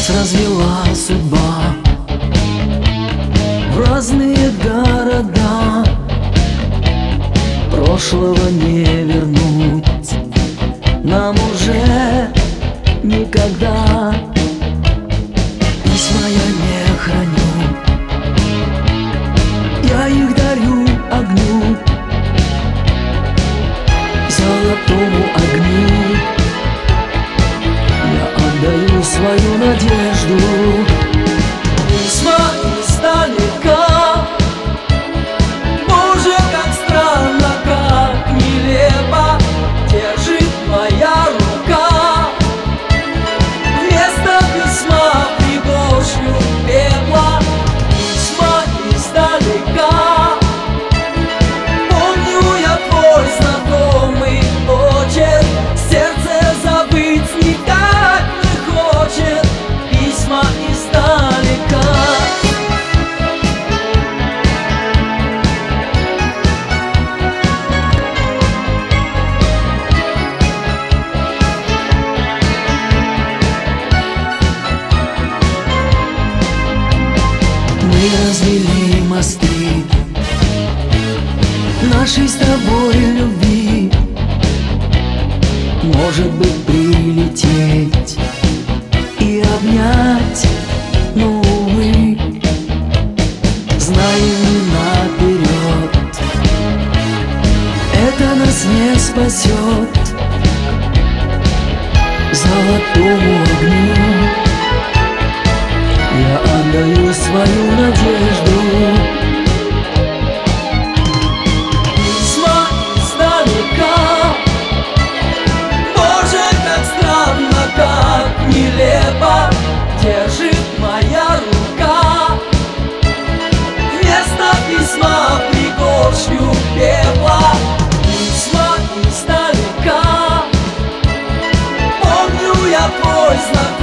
развела судьба в разные города. Прошлого не вернуть нам уже никогда. Письма я не храню, я их дарю огню, золотому огню. Я отдаю свою надежду. Письма издалека, Боже, как странно, как нелепо держит моя рука. Вместо письма пригоршню пепла. Письма издалека, помню я твой знакомый почерк. Сердце забыть никак не хочет. Письма издалека. Мы развели мосты нашей с тобой любви. Может быть, прилететь и обнять, но, увы, знаем наперед, это нас не спасет. Золотому огню я отдаю свою надежду. Письма издалека, Боже, как странно, как нелепо держит моя рука. Вместо письма пригоршню пепла. Письма издалека, помню я твой знак.